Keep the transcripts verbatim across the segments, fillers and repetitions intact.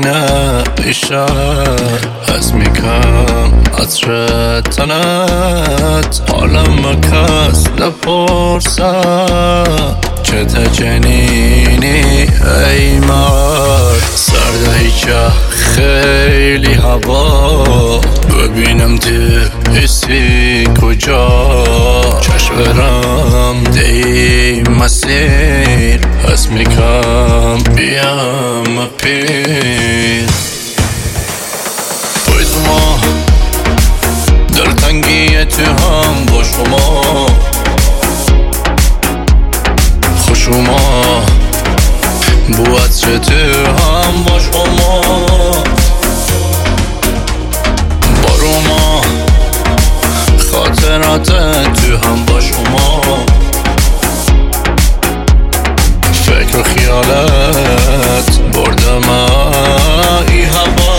نه ایشه حس میکن عطر تنت حالم کس نپرسد چه تجنینی ای مرد سردهی که خیلی هوا ببینم تو حسی کجا چشم برم دی مسیر حس میکن بیام پیر توی ما دلتنگی تو هم با شما خوشوما بود چه تو هم با شما باروما خاطرات تو هم با شما فکر و خیالت بردم ای هوا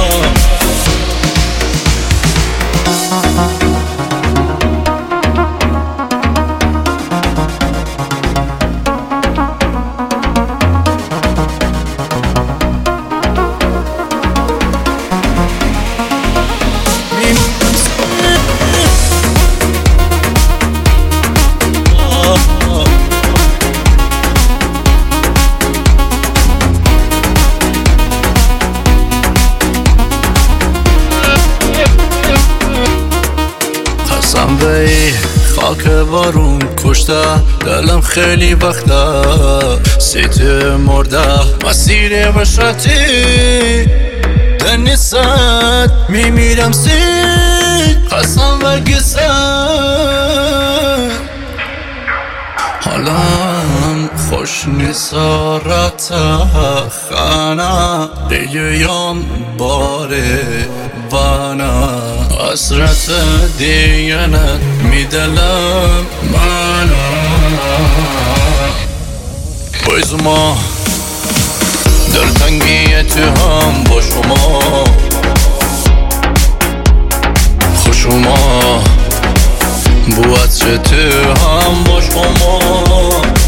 به خاک بارون کشته دلم خیلی وقته سیت مرده مسیر بشرتی دنیست میمیرم سی قسم و گسه حالم خوش نیسارت خانه دیگیم باره وانا حسرت دیگنت میدلم مانا بایزما دلتنگی تو هم با شما خوشوما بود چه تو هم با شما